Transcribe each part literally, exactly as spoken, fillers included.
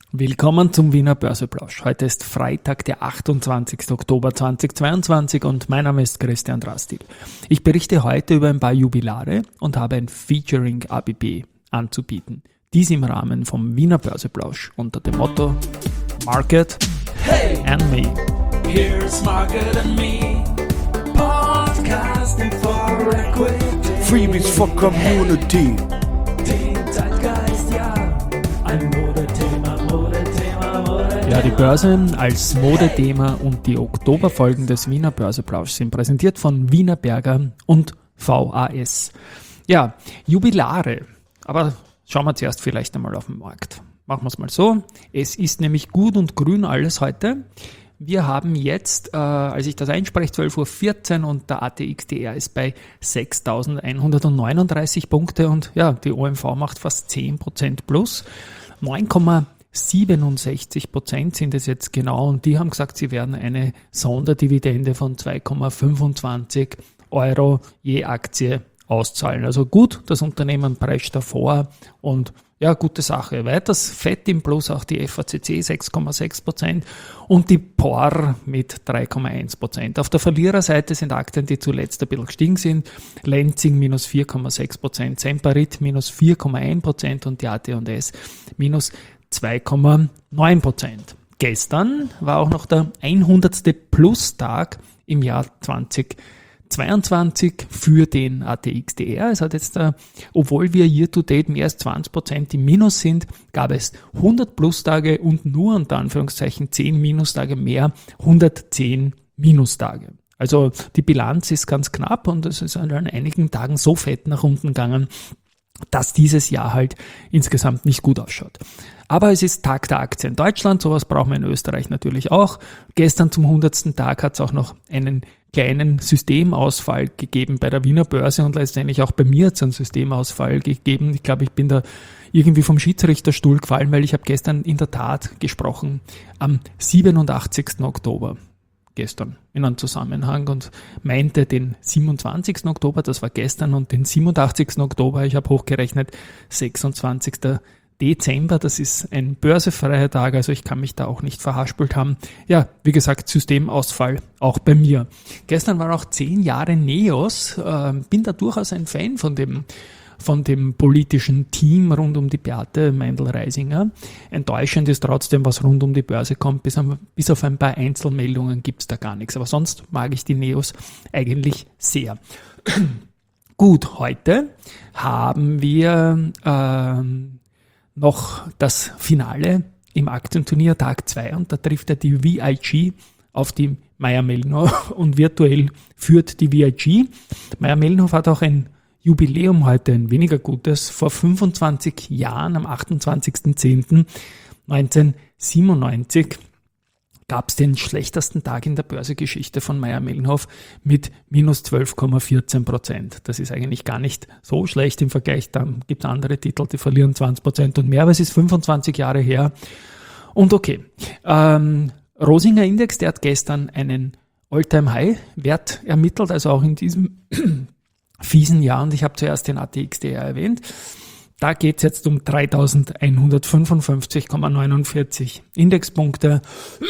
Willkommen zum Wiener Börseplausch. Heute ist Freitag, der achtundzwanzigster Oktober zweitausendzweiundzwanzig und mein Name ist Christian Drastil. Ich berichte heute über ein paar Jubilare und habe ein Featuring A B B anzubieten. Dies im Rahmen vom Wiener Börseplausch unter dem Motto Market hey, and Me. Here's Market and Me, podcasting for equity. Freebies for Community. Den Zeitgeist, ja, ein Modethema, Modethema, Modethema. Ja, die Börse als Modethema und die Oktoberfolgen des Wiener Börseplausch sind präsentiert von Wienerberger und V A S. Ja, Jubilare, aber schauen wir zuerst vielleicht einmal auf den Markt. Machen wir es mal so. Es ist nämlich gut und grün alles heute. Wir haben jetzt, äh, als ich das einspreche, zwölf Uhr vierzehn und der A T X T R ist bei sechstausendeinhundertneununddreißig Punkte und ja, die O M V macht fast zehn Prozent plus. neun Komma siebenundsechzig Prozent sind es jetzt genau und die haben gesagt, sie werden eine Sonderdividende von zwei Komma fünfundzwanzig Euro je Aktie auszahlen. Also gut, das Unternehmen prescht davor und ja, gute Sache. Weiters fett im Plus auch die F A C C sechs Komma sechs Prozent und die P O R mit drei Komma eins Prozent. Auf der Verliererseite sind Aktien, die zuletzt ein bisschen gestiegen sind. Lenzing minus vier Komma sechs Prozent, Semperit minus vier Komma eins Prozent und die A T und S minus zwei Komma neun Prozent. Gestern war auch noch der hundertste Plus-Tag im Jahr zweitausendzweiundzwanzig für den A T X T R. Es hat jetzt, äh, obwohl wir year to date mehr als zwanzig Prozent im Minus sind, gab es hundert Plus-Tage und nur unter Anführungszeichen zehn Minustage mehr, hundertzehn Minustage. Also die Bilanz ist ganz knapp und es ist an einigen Tagen so fett nach unten gegangen, dass dieses Jahr halt insgesamt nicht gut ausschaut. Aber es ist Tag der Aktie in Deutschland, sowas brauchen wir in Österreich natürlich auch. Gestern zum hundertsten Tag hat es auch noch einen kleinen Systemausfall gegeben bei der Wiener Börse und letztendlich auch bei mir hat es einen Systemausfall gegeben. Ich glaube, ich bin da irgendwie vom Schiedsrichterstuhl gefallen, weil ich habe gestern in der Tat gesprochen am siebenundachtzigsten Oktober. Gestern in einem Zusammenhang und meinte den siebenundzwanzigsten Oktober, das war gestern, und den siebenundachtzigsten Oktober, ich habe hochgerechnet, sechsundzwanzigsten Dezember, das ist ein börsefreier Tag, also ich kann mich da auch nicht verhaspelt haben. Ja, wie gesagt, Systemausfall auch bei mir. Gestern waren auch zehn Jahre Neos, äh, bin da durchaus ein Fan von dem von dem politischen Team rund um die Beate Meindl-Reisinger. Enttäuschend ist trotzdem, was rund um die Börse kommt. Bis, bis auf ein paar Einzelmeldungen gibt es da gar nichts. Aber sonst mag ich die Neos eigentlich sehr. Gut, heute haben wir ähm, noch das Finale im Aktienturnier Tag zwei und da trifft er die V I G auf die Mayr-Melnhof und virtuell führt die V I G. Mayr-Melnhof hat auch ein Jubiläum heute, ein weniger gutes. Vor fünfundzwanzig Jahren, am achtundzwanzigsten zehnten neunzehnhundertsiebenundneunzig, gab es den schlechtesten Tag in der Börsegeschichte von Mayr-Melnhof mit minus zwölf Komma vierzehn Prozent. Das ist eigentlich gar nicht so schlecht im Vergleich. Da gibt es andere Titel, die verlieren zwanzig Prozent und mehr, aber es ist fünfundzwanzig Jahre her. Und okay, ähm, Rosinger Index, der hat gestern einen All-Time-High-Wert ermittelt, also auch in diesem fiesen Jahr, und ich habe zuerst den A T X T R erwähnt. Da geht es jetzt um dreitausendeinhundertfünfundfünfzig Komma neunundvierzig Indexpunkte.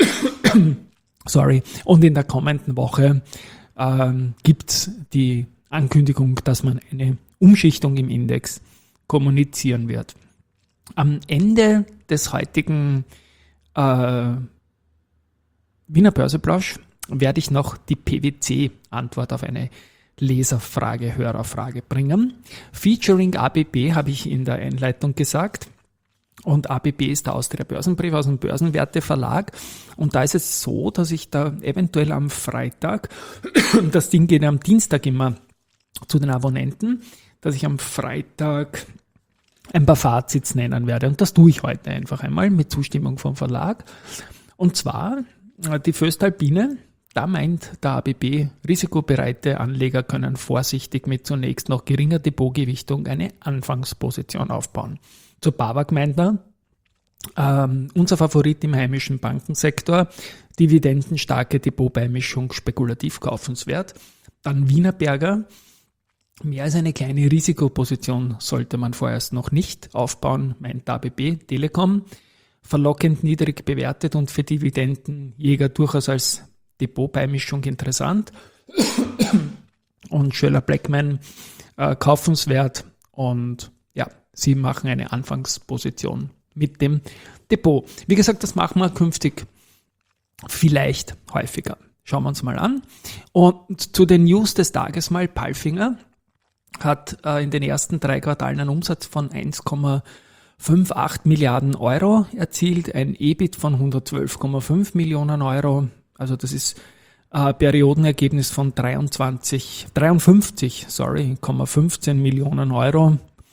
Sorry. Und in der kommenden Woche ähm, gibt es die Ankündigung, dass man eine Umschichtung im Index kommunizieren wird. Am Ende des heutigen äh, Wiener Börseplausch werde ich noch die P W C-Antwort auf eine Leserfrage, Hörerfrage bringen. Featuring A B B habe ich in der Einleitung gesagt. Und A B B ist der Austria Börsenbrief aus dem Börsenwerte-Verlag. Und da ist es so, dass ich da eventuell am Freitag, das Ding geht ja am Dienstag immer zu den Abonnenten, dass ich am Freitag ein paar Fazits nennen werde. Und das tue ich heute einfach einmal mit Zustimmung vom Verlag. Und zwar die Voestalpine. Da meint der A B B, risikobereite Anleger können vorsichtig mit zunächst noch geringer Depotgewichtung eine Anfangsposition aufbauen. Zur BAWAG meint er, ähm, unser Favorit im heimischen Bankensektor, dividendenstarke Depotbeimischung spekulativ kaufenswert. Dann Wienerberger, mehr als eine kleine Risikoposition sollte man vorerst noch nicht aufbauen, meint der A B B. Telekom, verlockend niedrig bewertet und für Dividendenjäger durchaus als Depotbeimischung interessant. Und Schoeller Blackman äh, kaufenswert und ja, sie machen eine Anfangsposition mit dem Depot. Wie gesagt, das machen wir künftig vielleicht häufiger. Schauen wir uns mal an. Und zu den News des Tages mal, Palfinger hat äh, in den ersten drei Quartalen einen Umsatz von eins Komma achtundfünfzig Milliarden Euro erzielt, ein E B I T von hundertzwölf Komma fünf Millionen Euro, also das ist äh, Periodenergebnis von dreiundzwanzig, dreiundfünfzig, sorry, fünfzehn Millionen Euro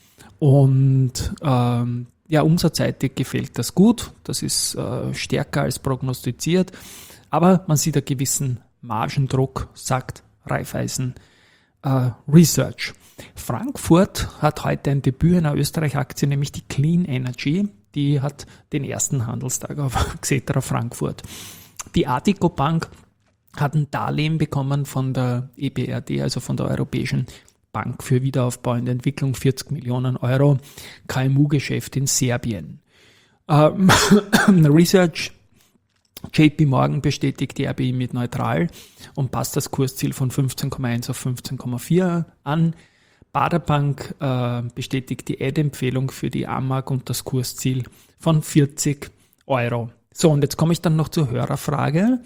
und ähm, ja, umsatzseitig gefällt das gut, das ist äh, stärker als prognostiziert, aber man sieht einen gewissen Margendruck, sagt Raiffeisen äh, Research. Frankfurt hat heute ein Debüt einer Österreich-Aktie, nämlich die Clean Energy. Die hat den ersten Handelstag auf Xetra Frankfurt. Die Addiko Bank hat ein Darlehen bekommen von der E B R D, also von der Europäischen Bank für Wiederaufbau und Entwicklung, vierzig Millionen Euro, K M U-Geschäft in Serbien. Ähm, Research, J P Morgan bestätigt die R B I mit neutral und passt das Kursziel von fünfzehn Komma eins auf fünfzehn Komma vier an. Baader Bank äh, bestätigt die Ad-Empfehlung für die Amag und das Kursziel von vierzig Euro. So, und jetzt komme ich dann noch zur Hörerfrage.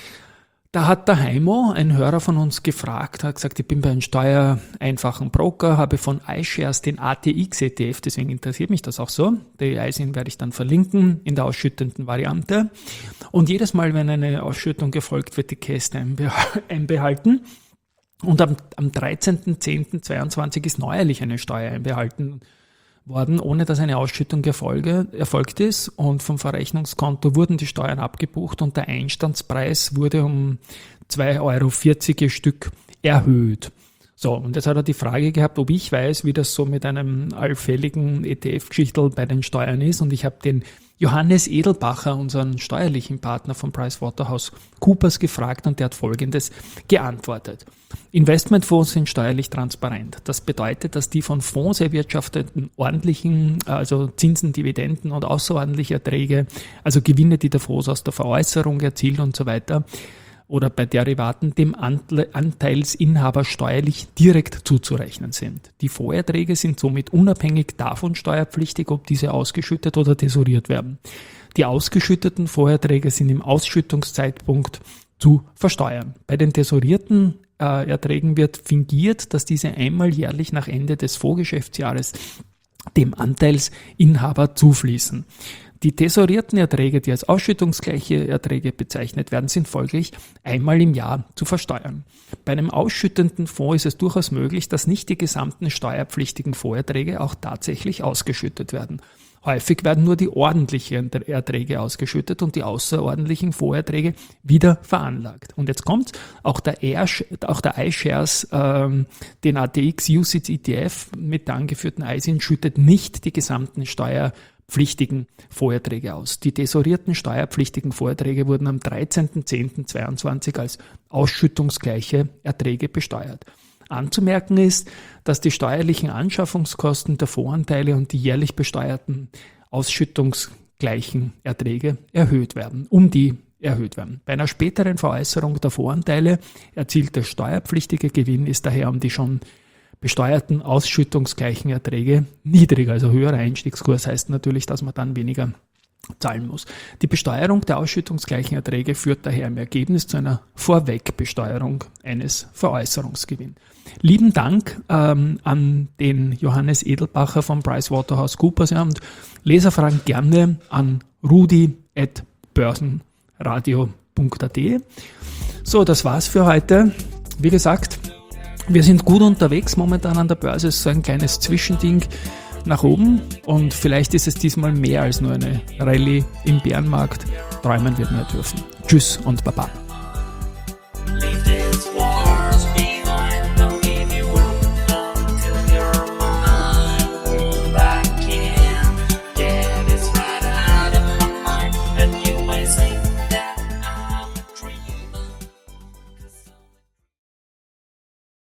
Da hat der Heimo, ein Hörer von uns, gefragt, hat gesagt, ich bin bei einem steuereinfachen Broker, habe von iShares den A T X-E T F, deswegen interessiert mich das auch so. Die I S I N werde ich dann verlinken in der ausschüttenden Variante. Und jedes Mal, wenn eine Ausschüttung erfolgt, wird die Käste einbe- einbehalten. Und am, am dreizehnten zehnten zweiundzwanzig ist neuerlich eine Steuer einbehalten worden, ohne dass eine Ausschüttung erfolge, erfolgt ist. Und vom Verrechnungskonto wurden die Steuern abgebucht und der Einstandspreis wurde um zwei Euro vierzig je Stück erhöht. So, und jetzt hat er die Frage gehabt, ob ich weiß, wie das so mit einem allfälligen E T F-Geschichtel bei den Steuern ist. Und ich habe den Johannes Edelbacher, unseren steuerlichen Partner von PricewaterhouseCoopers, gefragt und der hat Folgendes geantwortet. Investmentfonds sind steuerlich transparent. Das bedeutet, dass die von Fonds erwirtschafteten ordentlichen, also Zinsen, Dividenden und außerordentliche Erträge, also Gewinne, die der Fonds aus der Veräußerung erzielt und so weiter, oder bei Derivaten dem Anteilsinhaber steuerlich direkt zuzurechnen sind. Die Vorerträge sind somit unabhängig davon steuerpflichtig, ob diese ausgeschüttet oder tesoriert werden. Die ausgeschütteten Vorerträge sind im Ausschüttungszeitpunkt zu versteuern. Bei den tesorierten äh, Erträgen wird fingiert, dass diese einmal jährlich nach Ende des Vorgeschäftsjahres dem Anteilsinhaber zufließen. Die tesorierten Erträge, die als ausschüttungsgleiche Erträge bezeichnet werden, sind folglich einmal im Jahr zu versteuern. Bei einem ausschüttenden Fonds ist es durchaus möglich, dass nicht die gesamten steuerpflichtigen Vorerträge auch tatsächlich ausgeschüttet werden. Häufig werden nur die ordentlichen Erträge ausgeschüttet und die außerordentlichen Vorerträge wieder veranlagt. Und jetzt kommt auch der, auch der iShares, ähm, den A T X U C I T S E T F mit der angeführten I S I N schüttet nicht die gesamten steuerpflichtigen Vorerträge aus. Die tesorierten steuerpflichtigen Vorerträge wurden am dreizehnten zehnten zweiundzwanzig als ausschüttungsgleiche Erträge besteuert. Anzumerken ist, dass die steuerlichen Anschaffungskosten der Fondsanteile und die jährlich besteuerten ausschüttungsgleichen Erträge erhöht werden, um die erhöht werden. Bei einer späteren Veräußerung der Fondsanteile erzielt der steuerpflichtige Gewinn ist daher um die schon besteuerten ausschüttungsgleichen Erträge niedriger, also höherer Einstiegskurs heißt natürlich, dass man dann weniger zahlen muss. Die Besteuerung der ausschüttungsgleichen Erträge führt daher im Ergebnis zu einer Vorwegbesteuerung eines Veräußerungsgewinns. Lieben Dank ähm, an den Johannes Edelbacher von PricewaterhouseCoopers und Leserfragen gerne an rudi at börsenradio punkt a t. So, das war's für heute. Wie gesagt, wir sind gut unterwegs momentan an der Börse, es ist so ein kleines Zwischending nach oben und vielleicht ist es diesmal mehr als nur eine Rallye im Bärenmarkt. Träumen wird man dürfen. Tschüss und Baba.